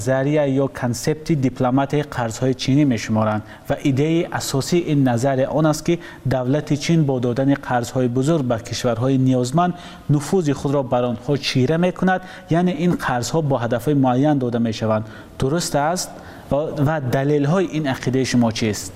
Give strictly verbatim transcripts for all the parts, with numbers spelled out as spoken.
نظریه یا کنسپت دیپلمات قرضهای چینی میشمارند و ایده اساسی این نظریه آن است که دولت چین با دادن قرضهای بزرگ به کشورهای نیازمند نفوذ خود را بر آنها چیره میکند، یعنی این قرضها با هدفهای معین داده میشوند. درست است؟ و دلیل های این عقیده شما چیست؟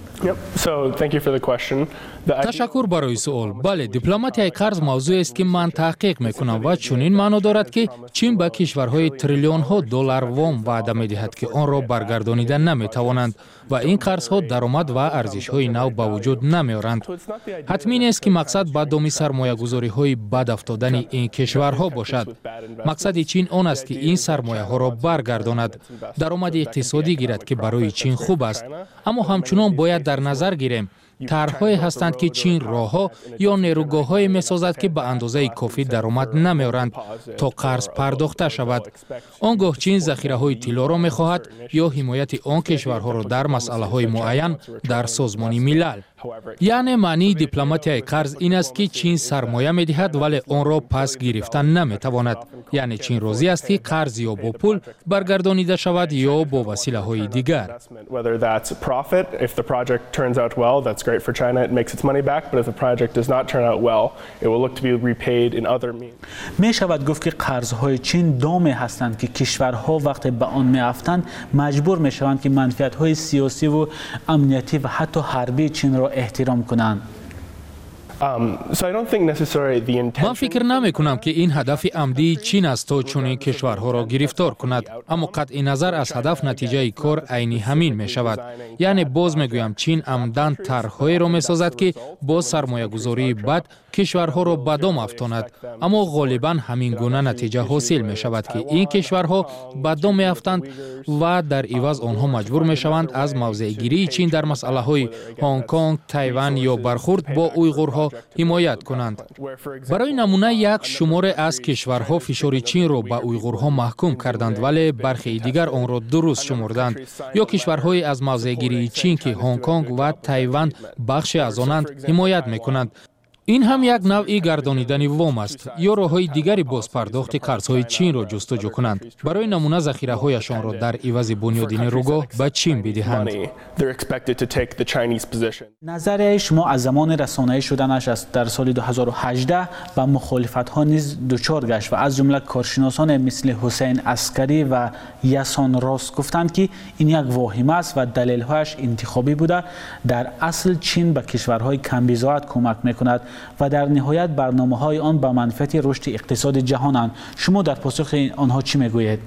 تشکر برای سوال. بله، دیپلماتیای قرض موضوعی است که من تحقیق میکنم و چنین معنا دارد که چین به کشورهای تریلیون ها دلار وام وعده میدهد که آن را برگردانیده نمیتوانند و این قرض ها درآمد و ارزش های نو به وجود نمیارند. حتمی نیست که مقصد به دامی سرمایه گذاری های بد افتادن این کشورها باشد. مقصد چین آن است که این سرمایه ها را برگرداند، درآمد اقتصادی گیرد که برای چین خوب است. اما همچنان باید در نظر گیریم طرح‌هایی هستند که چین راه‌ها یا نیروگاه‌هایی می‌سازد که به اندازه کافی درآمد نمی‌آورند تا قرض پرداخته شود. آنگاه چین ذخیره‌های طلا را می‌خواهد یا حمایت آن کشورها را در مسائل‌های معین در سازمان ملل. یعنی معنی دیپلماتیای قرض این است که چین سرمایه می‌دهد ولی آن را پس گرفتن نمی‌تواند. یعنی چین راضی است که قرض یا با پول برگردانیده شود یا با وسیله‌های دیگر. great for China, it makes its money back, but if the project does not turn out well, it will look to be repaid in other means. می شود گفت که قرضهای چین دامی هستند که کشورها وقتی به آن می افتند مجبور می شوند که منفعت‌های سیاسی و امنیتی و حتی حربی چین را احترام کنند. من فکر نمی کنم که این هدف عمدی چین است تا چنین کشورها را گرفتار کند، اما قطع نظر از هدف نتیجه کار عینی همین می شود. یعنی باز می گویم چین عمداً طرح‌هایی را می سازد که با سرمایه گذاری بد کشورها را به دام افکند، اما غالباً همین گونه نتیجه حاصل می شود که این کشورها به دام می افتند و در عوض آنها مجبور می شوند از موضع گیری چین در مسئله های هنگ کنگ، تایوان یا برخورد با اویغورها حمایت کنند. برای نمونه یک شماره از کشورها فشار چین را به اویغورها محکوم کردند ولی برخی دیگر آن را درست شمردند، یا کشورهای از موضع گیری چین که هنگ کنگ و تایوان بخشی از آنند حمایت می کنند. این هم یک نوعی گردانیدن وام است یا راه‌های دیگری باز پرداخت قرض‌های چین را جستجو کنند. برای نمونه ذخیره‌هایشان را در عوض بنیاد نیروگاه به چین بدهند. نظریه شما از زمان رسانه‌ای شدنش است در سال دو هزار و هجده و مخالفت‌ها نیز دچار گشت و از جمله کارشناسان مثل حسین عسکری و یاسان راست گفتند که این یک واهمه است و دلیل‌هایش انتخابی بوده. در اصل چین به کشورهای کم‌بضاعت کمک می‌کند و در نهایت برنامه‌های آن به منفعت رشد اقتصاد جهانند. شما در پاسخ آنها چی میگویید؟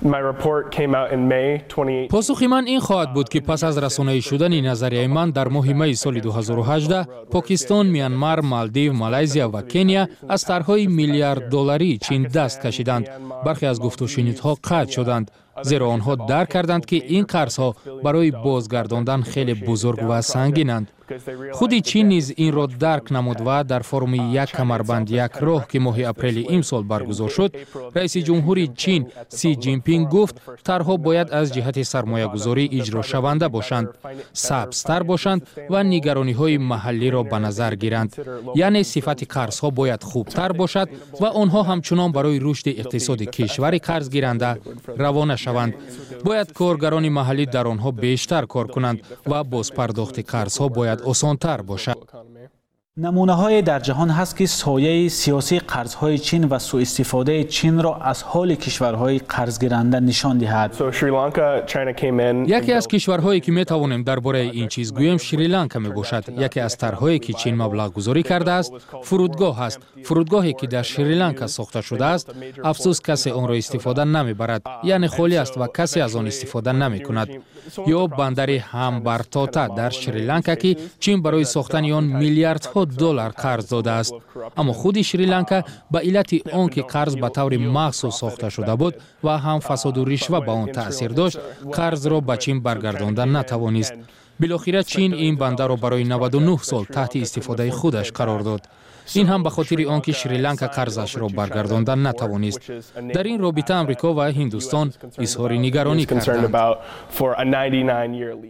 پاسخ من این خواهد بود که پس از رسانه‌ای شدن نظریه من در ماه می سال دو هزار و هجده پاکستان، میانمار، مالدیو، مالایزیا و کنیا از طرح‌های میلیارد دلاری چین دست کشیدند. برخی از گفت و شنیدها قطع شدند، زیرا آنها درک کردند که این قرض‌ها برای بازگرداندن خیلی بزرگ و سنگینند. خودی چین نیز این را درک نمود و در فرم یک کمربند یک راه که ماه اپریل امسال برگزار شد، رئیس جمهوری چین سی جین پینگ گفت طرح‌ها باید از جهت سرمایه گذاری اجرا شونده باشند، سبزتر باشند و نگرانی‌های محلی را به نظر گیرند. یعنی صفت قرض‌ها باید خوبتر باشد و آنها همچنان برای رشد اقتصاد کشور قرض گیرنده روانه شوند. باید کارگران محلی در آنها بیشتر کار کنند و باز پرداخت قرض‌ها باید آسان‌تر باشد. نمونه های در جهان هست که سایه سیاسی قرضهای چین و سوء استفاده چین را از حال کشورهای قرض گیرنده نشان دهد. یکی از کشورهایی که می توانیم درباره این چیز گوییم شریلانکا می باشد. یکی از طرحهایی که چین مبلغ گذاری کرده است فرودگاه است. فرودگاهی که در شریلانکا ساخته شده است، افسوس کسی آن را استفاده نمی برد، یعنی خالی است و کسی از آن استفاده نمی کند. یا بندر همبرتاتا در شریلانکا که چین برای ساختن آن میلیاردها دلار قرض داده است، اما خود شریلانکا به علت آنکه قرض به طور مخصوص ساخته شده بود و هم فساد و رشوه به آن تأثیر داشت، قرض را به چین برگرداندن نتوانست. بالاخره چین این بندر را برای نود و نه سال تحت استفاده خودش قرار داد. این هم به خاطر آنکه شریلانکا قرضش را برگرداندن نتوانست. در این رابطه امریکا و هندوستان اظهار نگرانی کردند.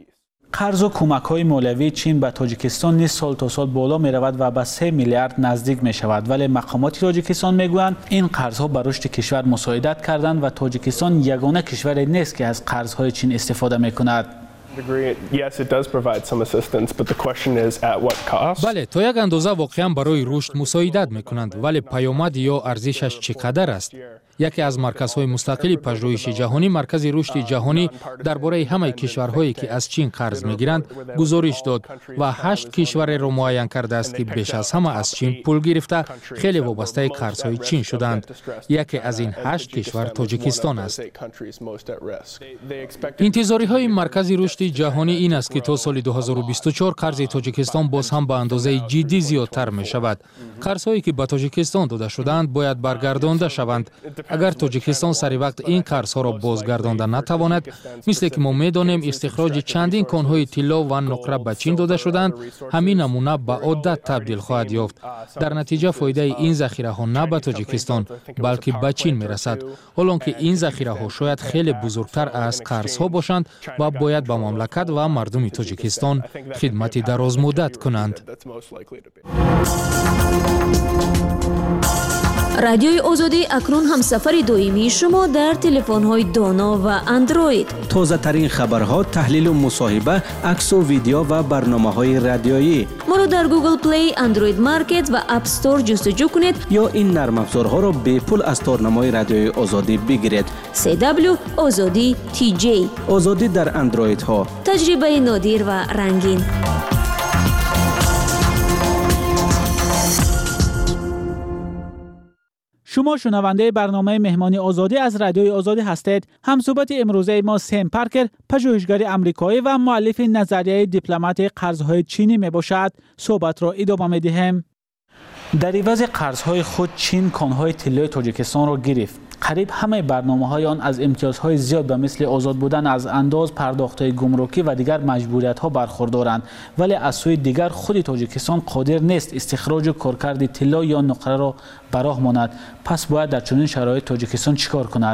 قرض و کمک‌های مالیوی چین به تاجیکستان نیز سال تا سال بالا می‌رود و به سه میلیارد نزدیک می‌شود، ولی مقامات تاجیکستان می‌گویند این قرض‌ها به رشد کشور مساعدت کردند و تاجیکستان یگانه کشوری نیست که از قرض‌های چین استفاده می‌کند. بله، تا یک اندازه واقعا برای رشد مساعدت می‌کنند، ولی پیامد یا ارزشش چقدر است؟ یکی از مرکزهای مستقل پژوهش جهانی، مرکز رشد جهانی درباره همه کشورهایی که از چین قرض می‌گیرند گزارش داد و هشت کشور را معین کرده است که بیش از همه از چین پول گرفته خیلی وابسته قرض‌های چین شدند. یکی از این هشت کشور تاجیکستان است. انتظاری‌های مرکز رشد جهانی این است که تا سال دو هزار و بیست و چهار قرض تاجیکستان باز هم به اندازه جدی زیادتر می‌شود. قرض‌هایی که به تاجیکستان داده شدند باید برگردانده شوند. اگر تاجیکستان سری وقت این قرض‌ها را بازگردانده نتواند، مثل که ما می‌دانیم استخراج چندین کان‌های طلا و نقره به چین داده شدند، همین نمونه به عادت تبدیل خواهد یافت. در نتیجه فایده این ذخیره‌ها نه به تاجیکستان بلکه به چین می‌رسد، حالانکه این ذخیره‌ها شاید خیلی بزرگتر از قرض‌ها باشند و باید به مملکت و مردم تاجیکستان خدمت دراز مدت کنند. رادیوی آزادی اکنون همسفر دائمی شما در تلفن‌های دانا و اندروید. تازه ترین خبرها، تحلیل و مصاحبه، عکس و ویدیو و برنامه‌های رادیویی. ما را در گوگل پلی، اندروید مارکت و اپ استور جستجو کنید یا این نرم افزارها را به پول از تارنمای رادیوی آزادی بگیرید. سی دبلیو آزادی تی جی. آزادی در اندروید ها. تجربه نادر و رنگین. شما شنونده برنامه مهمانی آزادی از رادیوی آزادی هستید. همصحبت امروزه ما سیم پارکر، پژوهشگر آمریکایی و مؤلف نظریه دیپلمات قرض‌های چینی میباشد. صحبت را ادامه می‌دهیم. در عوض قرض‌های خود چین کان‌های طلای تاجیکستان را گرفت. قریب همه برنامه‌های آن از امتیازهای زیاد به مثل آزاد بودن از انداز، پرداخت‌های گمرکی و دیگر مجبوریت‌ها برخوردارند، ولی از سوی دیگر خود تاجیکستان قادر نیست استخراج و کارکرد طلا یا نقره را به راه ماند. پس باید در چنین شرایط تاجیکستان چیکار کند؟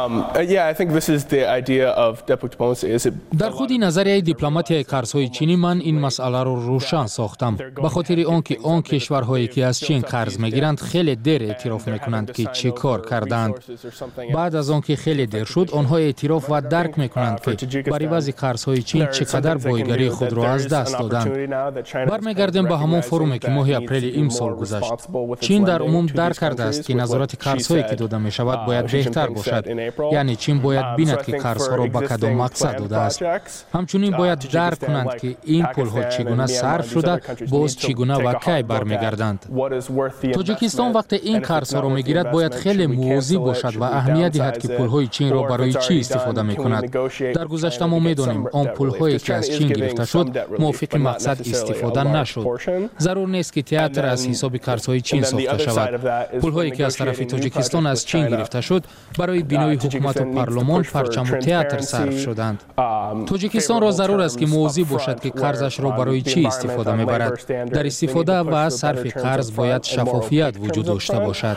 در خود نظریه دیپلماتیای قرض‌های چینی من این مسئله را رو روشن ساختم، به خاطر آنکه آن کشورهایی که از چین قرض می‌گیرند خیلی دیر اعتراف می‌کنند که چه کار کردند. بعد از آنکه خیلی دیر شد، آنها اعتراف و درک می‌کنند که برای وضع قرض‌های چین چقدر بایگری خود را از دست دادند. برمیگردیم به همون فرومی که ماه اپریل امسال گذشت. چین در عموم درک کرده است که نظارت قرض‌هایی که داده می‌شود باید بهتر باشد. یعنی چین باید بیند که قرض‌ها را به کدام مقصد داده است. همچنین باید درک کنند که این پول‌ها چگونه صرف شده، باز چگونه و کی برمیگردند. تاجیکستان وقتی این قرض‌ها را می‌گیرد باید خیلی مواظب باشد و اهمیت دهد که پول‌های چین را برای چی استفاده می‌کند. در گذشته ما می‌دانیم آن پول‌هایی که از چین گرفته شد موافق مقصد استفاده نشد. ضرور نیست که تئاتر از حساب قرض‌های چین ساخته شود. پول‌هایی که از طرف تاجیکستان از چین گرفته شد برای بینای حکومت و پارلمان، پرچم و تئاتر صرف شدند. تاجیکستان را ضرور است که مواظب باشد که قرضش را برای چی استفاده می‌برد. در استفاده و صرف قرض باید شفافیت وجود داشته باشد.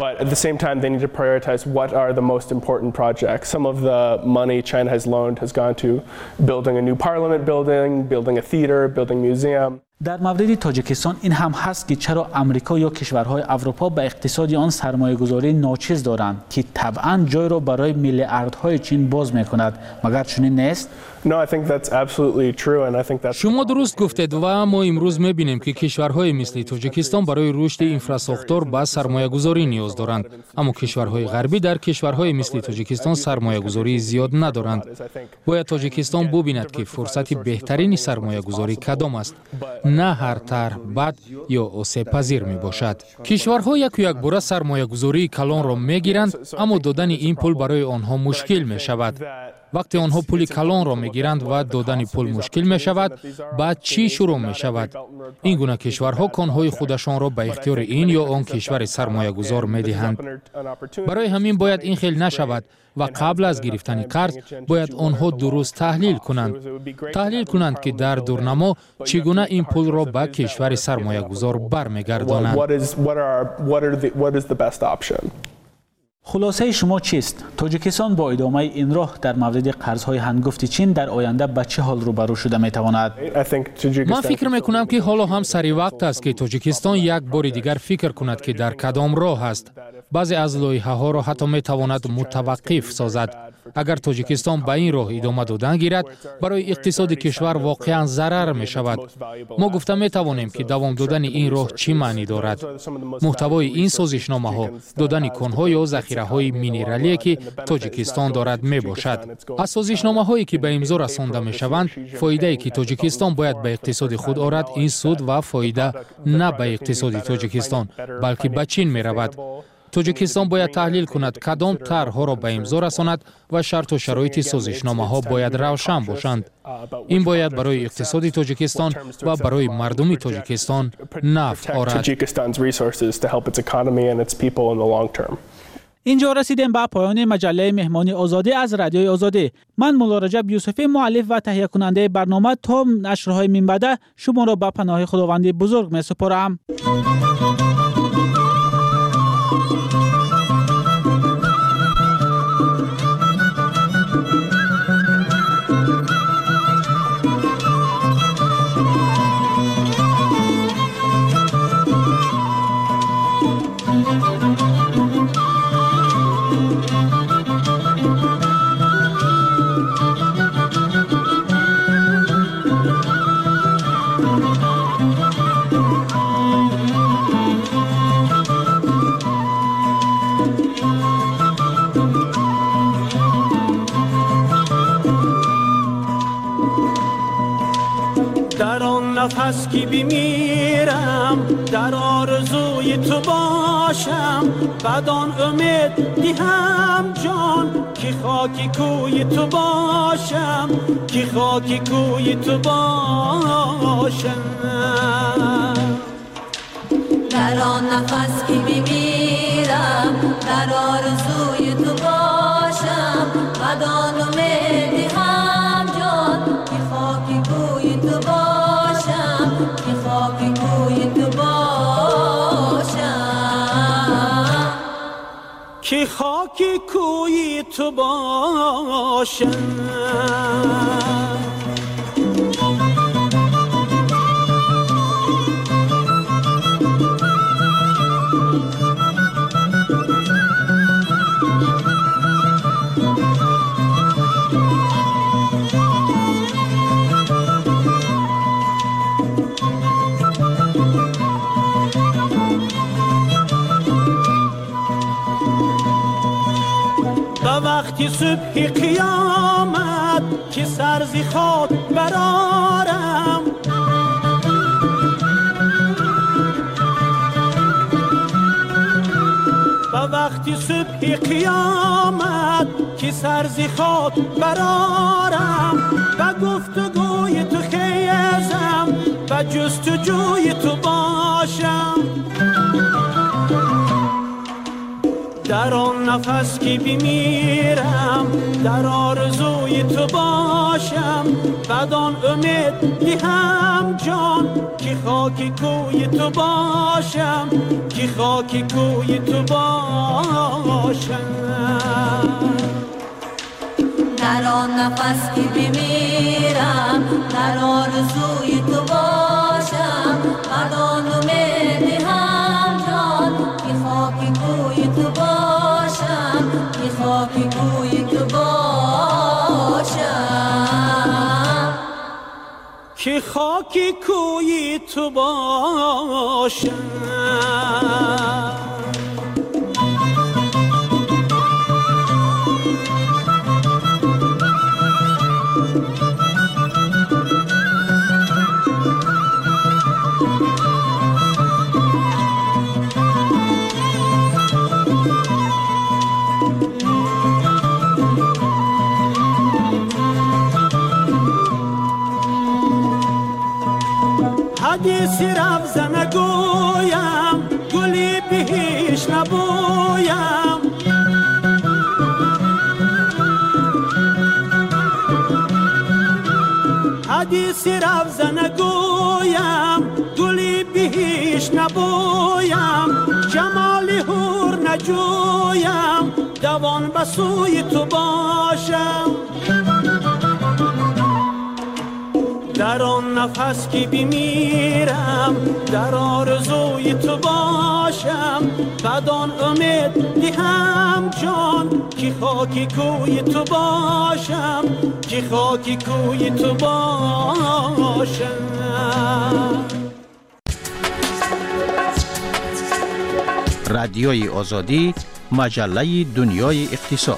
prioritize what are the most important projects. Some of the money China has loaned has gone to building a new parliament building, building a theater, building a museum. در مورد تاجیکستان این هم هست که چرا آمریکا یا کشورهای اروپا به اقتصاد آن سرمایه‌گذاری ناچیز دارند که طبعاً جای را برای میلیاردهای چین باز می‌کند. مگر چنین نیست؟ No, I think that's absolutely true and I think that's شما درست گفتید و ما امروز می‌بینیم که کشورهای مثل تاجیکستان برای رشد اینفراستراکچور با سرمایه‌گذاری نیاز دارند، اما کشورهای غربی در کشورهای مثل تاجیکستان سرمایه‌گذاری زیاد ندارند. باید تاجیکستان ببیند که فرصت بهترین سرمایه‌گذاری کدام است، نه هر طرح بد یا آسیب پذیر می باشد. کشورها یک یک باره سرمایه‌گذاری کلان را می‌گیرند، اما دادن این پول برای آنها مشکل می شود. وقتی آنها پول کلان را می‌گیرند و دادن پول مشکل می شود، بعد چی شروع می شود؟ این گونه کشورها کان‌های خودشان را به اختیار این یا آن کشور سرمایه‌گذار می‌دهند. برای همین باید این خیل نشود و قبل از گرفتن قرض باید آنها درست تحلیل کنند. تحلیل کنند که در دورنما چگونه این پول را به کشور سرمایه‌گذار برمیگردانند. خلاصه شما چیست؟ تاجیکستان با ادامه این راه در مورد قرضهای هنگفت چین در آینده به چه حال روبرو شده میتواند؟ من فکر میکنم که حالا هم سری وقت است که تاجیکستان یک بار دیگر فکر کند که در کدام راه است. بعضی از لایحه ها را حتی میتواند متوقف سازد. اگر تاجیکستان به این راه ادامه دادن گیرد، برای اقتصاد کشور واقعا ضرر می شود. ما گفته می توانیم که دوام دادن این راه چی معنی دارد. محتوای این سازشنامه ها دادن کانها یا ذخیره های مینرالی که تاجیکستان دارد می باشد. از سازشنامه هایی که به امضا رسانده می شوند، فایده ای که تاجیکستان باید به اقتصاد خود آورد، این سود و فایده نه به اقتصاد تاجیکستان بلکه به چین می رود. تاجیکستان باید تحلیل کند کدام طرح‌ها را به امضا رساند و شرط و شرایط سازشنامه ها باید روشن باشند. این باید برای اقتصاد تاجیکستان و برای مردم تاجیکستان نفع آورد. اینجا رسیدیم به پایان مجله مهمانی آزادی از رادیوی آزادی. من مولا رجب یوسفی، مؤلف و تهیه کننده برنامه، تا نشرهای من بعد شما را به پناه خداوند بزرگ می سپارم. نفس که بمیرم در آرزوی تو باشم، بدان امید دهم جان که خاکی کوی تو باشم، که خاکی کوی تو باشم. در آن نفس که بمیرم در آرزوی تو باشم، بدان امید دهم جان که خاکی کوی تو باشم، که خاکی کوی تو باشم، که خاکی کوی تو باشم. وقتی صبح قیامت که سرزی خود برارم، و وقتی صبح قیامت که سرزی خود برارم، و گفتگوی تو خیزم و جستجوی تو باشم. در آن نفس که بمیرم در آرزوی تو باشم، بدان امید دهم جان که خاکی کوی تو باشم، که خاکی کوی تو باشم. در آن نفس که بمیرم در آرزوی تو باشم، بدان امید دهم جان که خاکی کوی تو باشم، که خاکی کوی تو باشم، که خاکی کوی تو باشم. حدیثی رفز نگویم، گلی بهش نبویم، حدیثی رفز نگویم، گلی بهش نبویم، جمالی هور نجویم دوان به سوی تو باشم در آن نفس که بمیرم در آرزوی تو باشم بدان امید دهم جان که خاکی کوی تو باشم که خاکی کوی تو باشم. رادیوی آزادی، مجله دنیای اقتصاد.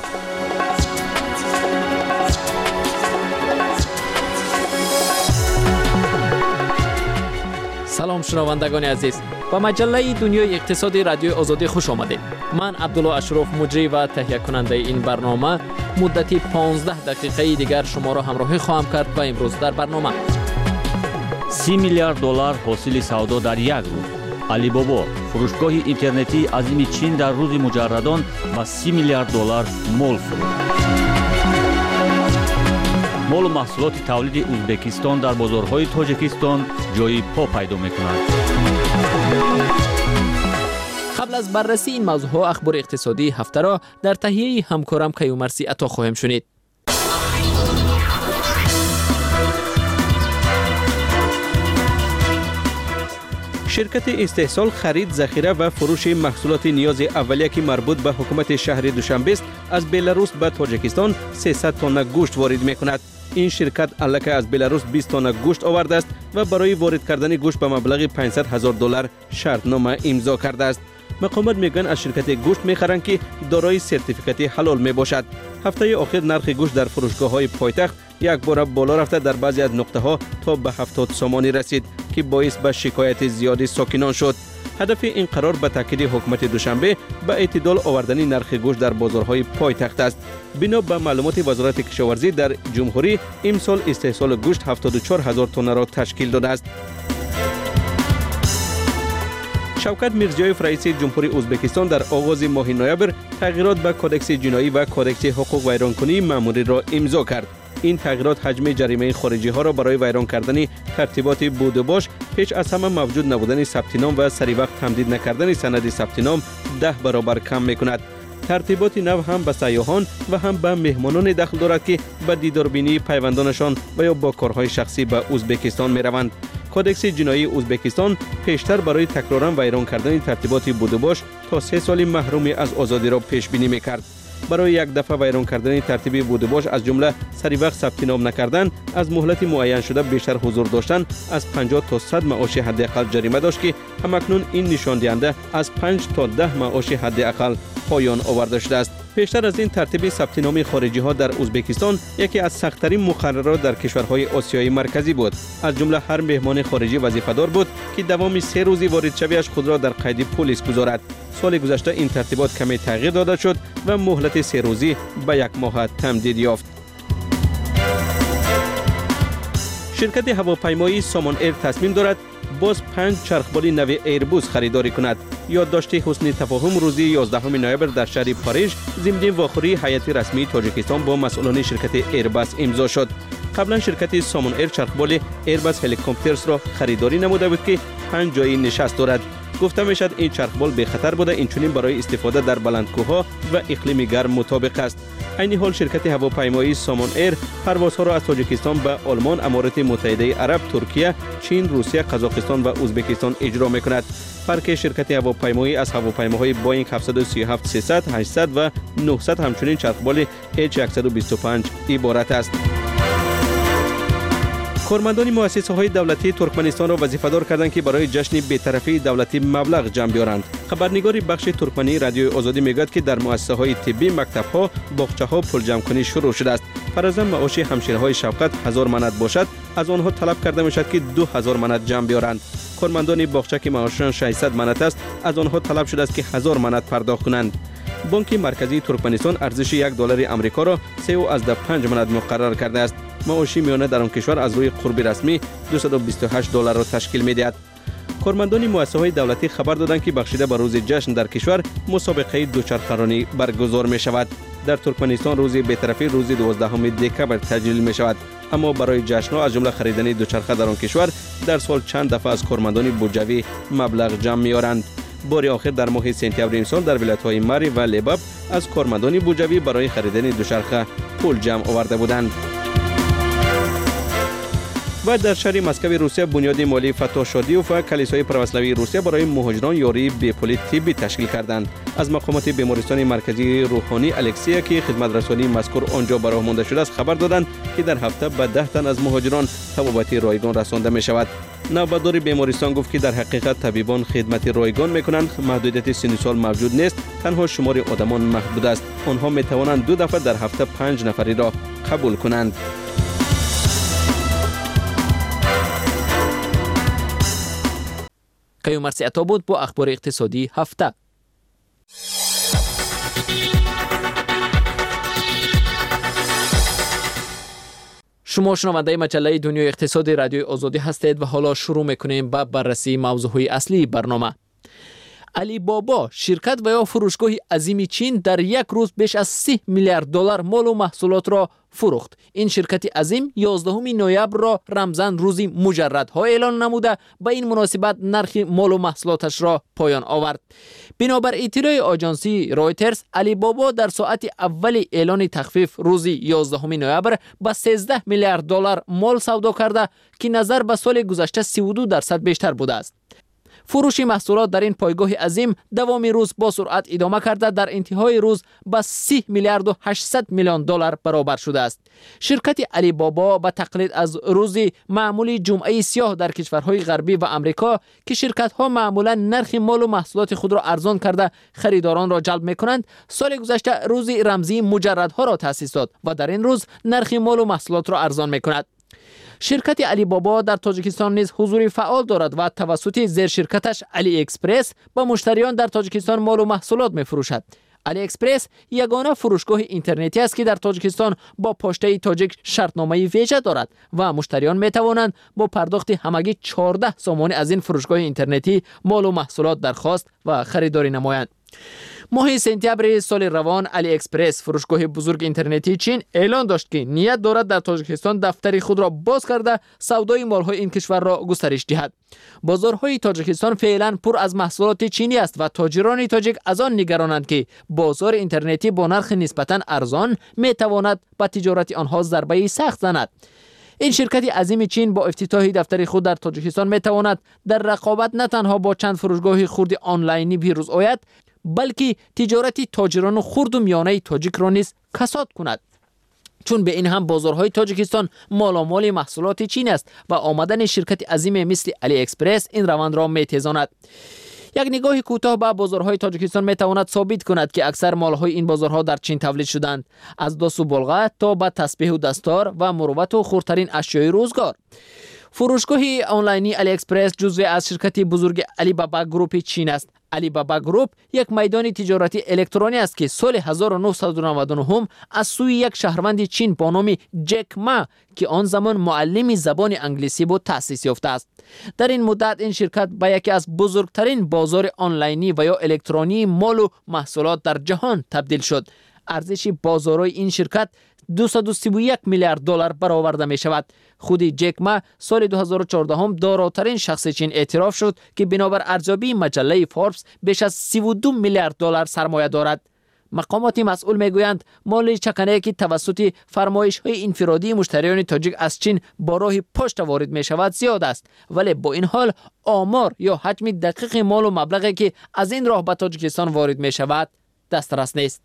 سلام شنوندگان عزیز، با مجله دنیای اقتصادی رادیو آزادی خوش آمدید. من عبدالله اشرف مجری و تهیه کننده این برنامه مدتی پانزده دقیقه دیگر شما را همراهی خواهم کرد و امروز در برنامه سی میلیارد دلار حاصل سودا در یک روز. علی بابا فروشگاه اینترنتی عظیم چین در روز مجردان با سی میلیارد دلار مال فروخت. مال و محصولات تولید ازبکستان در بازارهای تاجیکستان جای پا پیدا می‌کند. قبل از بررسی این موضوع اخبار اقتصادی هفته را در تهیه همکارم کیومرثی عطا خواهیم شنید. شرکت استحصال خرید، ذخیره و فروش محصولات نیاز اولیه که مربوط به حکومت شهر دوشنبه است از بلاروس به تاجیکستان سیصد تن گوشت وارد می‌کند. این شرکت الکی از بلاروس بیست تن گوشت آورده است و برای وارد کردن گوشت به مبلغ پانصد هزار دلار شرطنامه امضا کرده است. مقامات میگن از شرکت گوشت میخرند که دارای سرتیفیکات حلال میباشد. هفته اخیر نرخ گوشت در فروشگاه‌های پایتخت یک بار بالا رفته در بعضی از نقطه‌ها تا به هفتاد سامانی رسید که باعث به شکایت زیادی ساکنان شد. هدف این قرار به تاکید حکومت دوشنبه به اعتدال آوردن نرخ گوشت در بازارهای پایتخت است. بنا به معلومات وزارت کشاورزی در جمهوری امسال استحصال گوشت هفتاد و چهار هزار تن را تشکیل داده است. شوکت میرزیویف رئیس جمهوری ازبکستان در آغاز ماه نوامبر تغییرات به کدکس جنایی و کدکس حقوق ویرانکنی مأموری را امضا کرد. این تغییرات حجم جریمه خارجی ها را برای ویران کردن ترتیبات بود و باش، پیش از همه موجود نبودن ثبت نام و سری وقت تمدید نکردن سند ثبت نام ده برابر کم میکند. ترتیبات نو هم به سیاحان و هم به مهمانان دخل دارد که به دیداربینی پیوندانشان و یا با کارهای شخصی به ازبکستان می روند. کدکس جنایی ازبکستان پیشتر برای تکرارا ویران کردن ترتیبات بود و باش تا سه سال محرومی از آزادی را پیش بینی میکرد. برای یک دفعه ویران کردن ترتیب بود و باش از جمله سری وقت ثبت نام نکردن، از مهلت معین شده بیشتر حضور داشتن، از پنجاه تا صد معاش حداقل جریمه داشت که همکنون این نشان دهنده از پنج تا ده معاش حداقل پایان آورده شده است. پیشتر از این ترتیب ثبت نام خارجی ها در ازبکستان یکی از سخت‌ترین مقررات در کشورهای آسیای مرکزی بود. از جمله هر مهمان خارجی وظیفه‌دار بود که دوام سه روزی وارد شویش خود را در قید پلیس گذارد. سال گذشته این ترتیبات کمی تغییر داده شد و مهلت سه روزی به یک ماه تمدید یافت. شرکت هواپیمایی سامان ایر تصمیم دارد باز پنج چرخبال نو ایربوس خریداری کند. یادداشت حسن تفاهم روز یازدهم نوامبر در شهر پاریژ ضمن واخوری هیئت رسمی تاجیکستان با مسئولان شرکت ایرباس امضا شد. قبلا شرکت سامان ایر چرخبال ایرباس هلیکوپترز را خریداری نموده بود که پنج جای نشست دارد. گفته میشد این چرخبال به خطر بوده، اینچنین برای استفاده در بلندکوها و اقلیم گرم مطابق است. عین حال شرکت هواپیمایی سامان ایر پروازها را از تاجیکستان به آلمان، امارات متحده عرب، ترکیه، چین، روسیه، قزاقستان و ازبکستان اجرا میکند. فرق شرکت هواپیمایی از هواپیماهای بوئینگ هفتصد و سی و هفت سیصد، هشتصد و نهصد همچنین چرخبال اچ صد و بیست و پنج عبارت است. کارمندان مؤسسه های دولتی ترکمنستان را وظیفه‌دار کردند که برای جشن بی‌طرفی دولتی مبلغ جمع بیارند. خبرنگار بخش ترکمنی رادیو آزادی میگوید که در مؤسسه های طبی، مکتب ها، باغچه ها پول جمع کنی شروع شده است. فرضاً معاش همشیره های شفقت هزار منات باشد، از آنها طلب کرده میشد که دو هزار منات جمع بیارند. کارمندان باغچه که معاششان ششصد منات است، از آنها طلب شده است که هزار منات پرداخت کنند. بانک مرکزی ترکمنستان ارزش یک دلار آمریکا را سه و از پنج منات مقرر کرده است. معاش میانه در آن کشور از روی قرب رسمی دویست و بیست و هشت دلار را تشکیل می‌دهد. کارمندان مؤسسه‌های دولتی خبر دادند که بخشیده به روز جشن در کشور مسابقه دوچرخه‌رانی برگزار می‌شود. در ترکمنستان روز بی‌طرفی روز دوازدهم دکبر تجلیل می‌شود، اما برای جشن‌ها از جمله خریدن دوچرخه در آن کشور در سال چند دفعه از کارمندان بودجوی مبلغ جمع می‌آورند. بار آخر در ماه سپتامبر این سال در ولایت‌های مری و لباب از کارمندان بوجوی برای خریدن دوچرخه پول جمع آورده بودند. و در شهر مسکو روسیه بنیاد مالی فتح شادیوف و کلیسای پروسلاوی روسیه برای مهاجران یاری بپولی طبی تشکیل کردند. از مقامات بیمارستان مرکزی روحانی الکسیا که خدمت رسانی مذکور آنجا به راه مانده شده است خبر دادند که در هفته به ده تن از مهاجران طبابتی رایگان رسانده می شود. نوبتدار بیمارستان گفت که در حقیقت طبیبان خدمت رایگان میکنند، محدودیت سن سال موجود نیست، تنها شمار آدمان محدود است. آنها می توانند دو دفعه در هفته پنج نفری را قبول کنند. کیومرث عطا بود با اخبار اقتصادی هفته. شما شنونده مجله دنیای اقتصاد رادیوی آزادی هستید و حالا شروع میکنیم با بررسی موضوعهای اصلی برنامه. علی بابا شرکت و یا فروشگاه عظیم چین در یک روز بیش از سی میلیارد دلار مال و محصولات را فروخت. این شرکت عظیم یازدهم نوامبر را رمزاً روزی مجردها اعلان نموده به این مناسبت نرخ مال و محصولاتش را پایان آورد. بنابر اطلاع آژانسی رایترز، علی بابا در ساعت اول اعلان تخفیف روزی یازدهم نوامبر با سیزده میلیارد دلار مال سودا کرده که نظر به سال گذشته سی و دو درصد بیشتر بوده است. فروش محصولات در این پایگاه عظیم دوام روز با سرعت ادامه کرده در انتهای روز با سی میلیارد و هشتصد میلیون دلار برابر شده است. شرکت علی بابا به تقلید از روز معمولی جمعه سیاه در کشورهای غربی و امریکا که شرکت‌ها معمولا نرخ مال و محصولات خود را ارزان کرده خریداران را جلب می‌کنند، سال گذشته روز رمزی مجردها را تأسیس داد و در این روز نرخ مال و محصولات را ارزان می‌کند. شرکت علی بابا در تاجیکستان نیز حضور فعال دارد و توسط زیر شرکتش علی اکسپرس به مشتریان در تاجیکستان مال و محصولات می‌فروشد. علی اکسپرس یگانه فروشگاه اینترنتی است که در تاجیکستان با پشته تاجیک شرطنامه ویژه دارد و مشتریان می‌توانند با پرداخت همگی چهارده سامانه از این فروشگاه اینترنتی مال و محصولات درخواست و خریداری نمایند. ماه سپتامبر سال روان علی اکسپرس فروشگاه بزرگ اینترنتی چین اعلان داشت که نیت دارد در تاجیکستان دفتری خود را باز کرده سودای مال‌های این کشور را گسترش دهد. بازارهای تاجیکستان فعلا پر از محصولات چینی است و تاجران تاجیک از آن نگرانند که بازار اینترنتی با نرخ نسبتاً ارزان میتواند به تجارت آنها ضربه سخت زند. این شرکت عظیم چین با افتتاح دفتر خود در تاجیکستان میتواند در رقابت نه تنها با چند فروشگاه خرد آنلاینی پیروز آید، بلکه تجارت تاجران خرد و میانه تاجیک را نیز کساد کند، چون به این هم بازارهای تاجیکستان مالامال محصولات چین است و آمدن شرکت عظیم مثل علی اکسپرس این روند را میتیزاند. یک نگاه کوتاه به بازارهای تاجیکستان میتواند ثابت کند که اکثر مالهای این بازارها در چین تولید شدند، از داس و بلغه تا به تسبیح و دستار و مروت و خردترین اشیای روزگار. فروشگاه آنلاینی علی اکسپرس جزو از شرکت بزرگ علی بابا گروپ چین است. علی بابا گروپ یک میدان تجارتی الکترونی است که سال هزار و نهصد و نود و نه از سوی یک شهروند چین با نام جک ما که آن زمان معلم زبان انگلیسی بود تأسیس یافته است. در این مدت این شرکت به یکی از بزرگترین بازار آنلاینی و یا الکترونی مال و محصولات در جهان تبدیل شد. ارزش بازارهای این شرکت دویست و سی و یک میلیارد دلار برآورده می شود. خود جک ما سال دو هزار و چهارده داراترین شخص چین اعتراف شد که بنابر ارزیابی مجله فوربس بیش از سی و دو میلیارد دلار سرمایه دارد. مقامات مسئول میگویند مال چکنه که توسط فرمایش های انفرادی مشتریان تاجیک از چین با راه پشت وارد می شود زیاد است، ولی با این حال آمار یا حجم دقیق مال و مبلغی که از این راه به تاجیکستان وارد می شود دسترس نیست.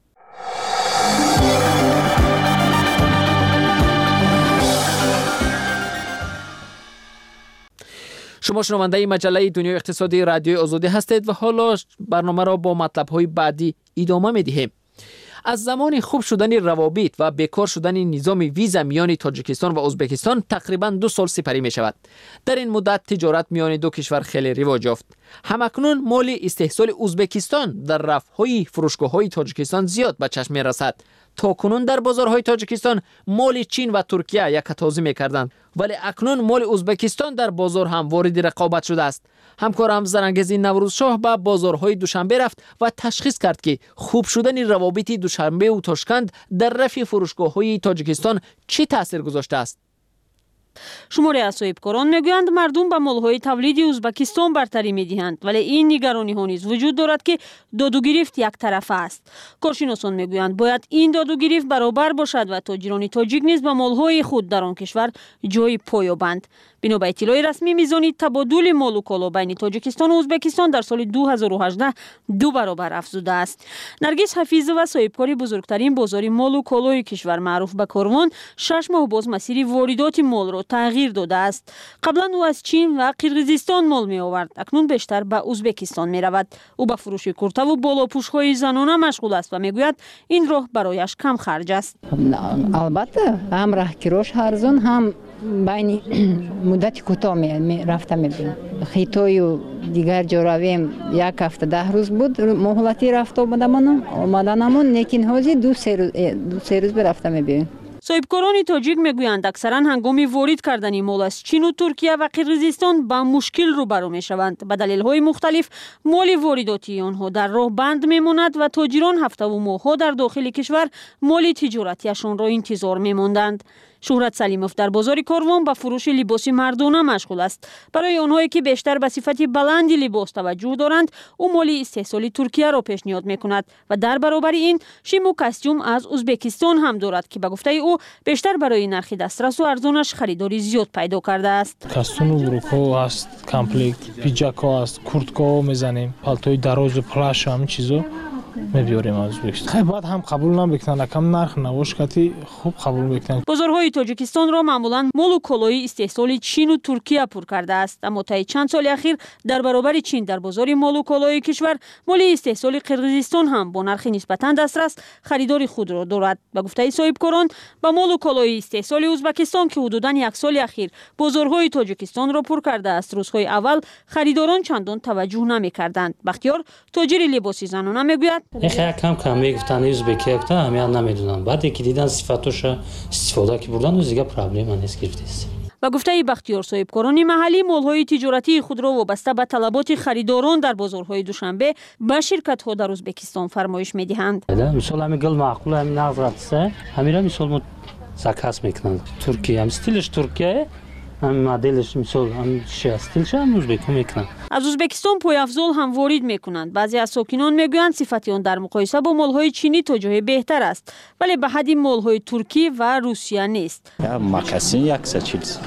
شما شنونده مجله دنیای اقتصادی رادیوی آزادی هستید و حالا برنامه را با مطلب‌های بعدی ادامه می‌دهیم. از زمان خوب شدن روابط و بیکار شدن نظام ویزا میان تاجیکستان و ازبکستان تقریباً دو سال سپری می شود. در این مدت تجارت میان دو کشور خیلی رواج یافت. همکنون مال استحصال ازبکستان در رفع‌های فروشگاه‌های تاجیکستان زیاد به چشم می‌رسد. تا کنون در بازارهای تاجیکستان مال چین و ترکیه یک تازه می‌کردند، ولی اکنون مال ازبکستان در بازار هم وارد رقابت شده است. همکارم زرنگزی نوروز شاه به بازارهای دوشنبه رفت و تشخیص کرد که خوب شدن روابط دوشنبه و تاشکند در رفع فروشگاه‌های تاجیکستان چه تأثیر گذاشته است. است. شماری از صاحبکاران میگویند مردم به مال‌های تولیدی ازبکستان برتری میدهند، ولی این نگرانی ها نیز وجود دارد که داد و گرفت یک طرفه است. کارشناسان میگویند باید این داد و گرفت برابر باشد و تاجران تاجیک نیز به مال‌های خود در آن کشور جای پا یابند. بنا به اطلاع رسمی میزان تبادل مال و کالا بین تاجیکستان و ازبکستان در سال دو هزار و هجده دو برابر افزوده است. نرگس حفیظ و صاحبکار بزرگترین بازار مال و کالای کشور معروف به کاروان شش ماه باز مسیر واردات مال را تغییر داده است. قبلا او از چین و قرقیزستان مال می آورد، اکنون بیشتر به ازبکستان می رود. او به فروش کرته و بالاپوش های زنانه مشغول است و میگوید این راه برایش کم خرج است. البته هم راهگیراش ارزان هم بین مدت کوتاه می رفته میبینیم. خیتوی و دیگر جا رویم یک هفته ده روز بود مهلتی رفت آمدمون آمدنمون، لیکن حاضر دو سه روز دو سه روز برفته میبینیم. صاحبکاران تاجیک میگویند اکثرا هنگام وارد کردن مال از چین و ترکیه و قرقیزستان با مشکل روبرو میشوند. به دلیل‌های مختلف مال وارداتی آنها در راه بند میماند و تاجران هفته و ماه‌ها در داخل کشور مال تجارتیشان را انتظار میماندند. شهرت سلیموف در بازار کاروان با فروش لباس مردانه مشغول است. برای آنهایی که بیشتر به صفت بلند لباس توجه دارند، او مال استحصال ترکیه را پیشنهاد میکند و در برابر این شیم و کاستوم از ازبکستان هم دارد که به گفته او بیشتر برای نرخ دسترس و ارزانش خریداری زیاد پیدا کرده است. کاستوم و بروکو است، کامپلکت پیجاکا است، کورتکا میزنیم، پالتوی دراز و پلاش و همین چیزا میبیاریم از ازبکستان. خیلی باید هم قبول نمیکنن، کم نرخ نباشه که خوب قبول میکنن. بازارهای تاجیکستان را معمولا مال و کالای استحصال چین و ترکیه پر کرده است، اما طی چند سال اخیر در برابر چین در بازار مال و کالای کشور مال استحصال قرقیزستان هم با نرخ نسبتا دسترس خریدار خود را دارد. به گفته صاحبکاران با مال و کالای استحصال ازبکستان که حدوداً یک سال اخیر بازارهای تاجیکستان را پر کرده است، روزهای اول خریداران چندان توجه نمیکردند. بختیار تاجر لباس زنانه میگوید این خیلی کم کم میگفتن ازبکی گفتن همیان نمیدونن، بعد که دیدن صفاتش استفاده که بردن و دیگه پرابلم نیست گرفته است. و گفته بختیار صاحبکاران محلی مال‌های تجارتی خود را وابسته به طلبات خریداران در بازارهای دوشنبه به شرکت‌ها در ازبکستان فرمایش می‌دهند. مثلا همین گل معقول همین نقد است، همین مثلا زکات میکنن. ترکیه هم استیلش ترکیه هم مدلش مثلا هم چی استیلش هم ازبکی میکنن. از ازبکستان پای افزول هم وارد میکنند. بعضی از ساکنان میگویند صفت آن در مقایسه با مال‌های چینی تا جای بهتر است، ولی به حد مال‌های ترکی و روسیه نیست. یا مکاسین صد چیز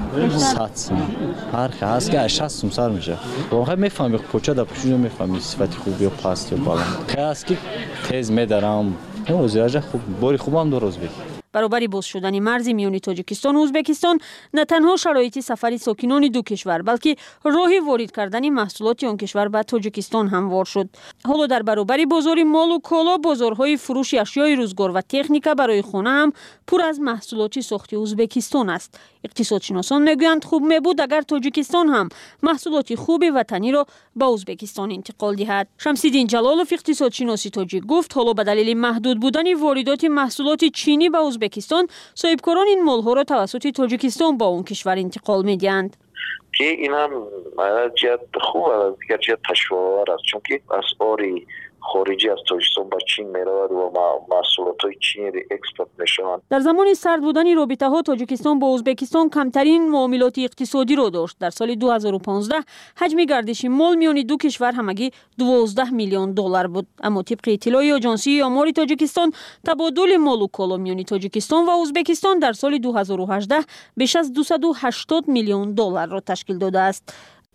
صد هر خاص که شصت سال میشه. واقعا میفهمی پوچه در پوچه میفهمی صفت خوبی و پاست و بالا. خاص که تیز میدارم. اون وزیرجا خوب باری خوبم درست بگی. برابر باز شدن مرز میان تاجیکستان و ازبکستان نه تنها شرایط سفر ساکنان دو کشور بلکه راه وارد کردن محصولات آن کشور به تاجیکستان هموار شد. حالا در برابر بازار مال و کالا، بازارهای فروش اشیای روزگار و تکنیک برای خانه هم پر از محصولات ساخته ازبکستان است. اقتصادشناسان میگویند خوب میبود اگر تاجیکستان هم محصولات خوب وطنی را به ازبکستان انتقال دهد. شمس‌الدین جلالوف اقتصادشناس تاجیک گفت حالا به دلیل محدود بودن واردات محصولات چینی به ازبکستان، صاحبکاران این مال‌ها را توسط تاجیکستان با اون کشور انتقال می‌دهند. که این هم جهت خوب است، دیگر جهت تشویق است، چون که اسعار خارجی از تاجیکستان با چین میرود و محصولات چینی اکسپورت میشوند. در زمان سرد بودن رابطه ها تاجیکستان با ازبکستان کمترین معاملات اقتصادی را داشت. در سال دو هزار و پانزده حجم گردش مال میان دو کشور همگی دوازده میلیون دلار بود. اما طبق اطلاع آژانسی آمار تاجیکستان، تبادل مال و کالا میان تاجیکستان و ازبکستان در سال دو هزار و هجده بیش از دویست و هشتاد میلیون دلار را تشکیل داده است.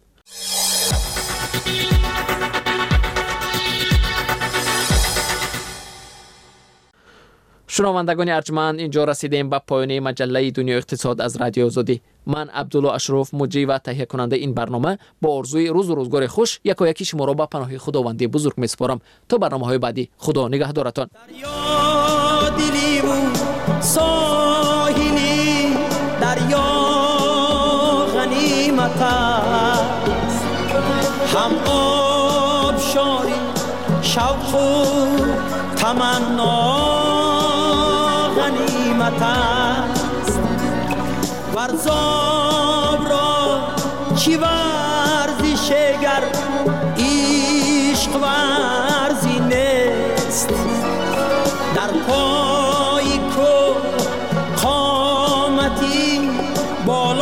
شنوندگان ارجمند، اینجا رسیدیم به پایان مجله دنیا اقتصاد از رادیو آزادی. من عبدالله اشرف مجری و تهیه کننده این برنامه با آرزوی روز و روزگار خوش یکا یکی شما را به پناه خداوند بزرگ میسپارم. تا برنامه های بعدی، خدا نگهدارتان. دریا دلی و ساحلی، دریا غنیمت است، هم آبشاری شوق و تمنا غنیمت است. ورزاب را چی ورزش گر عشق ورزی نیست. در پای کو قامتی بالا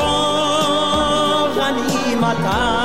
وطن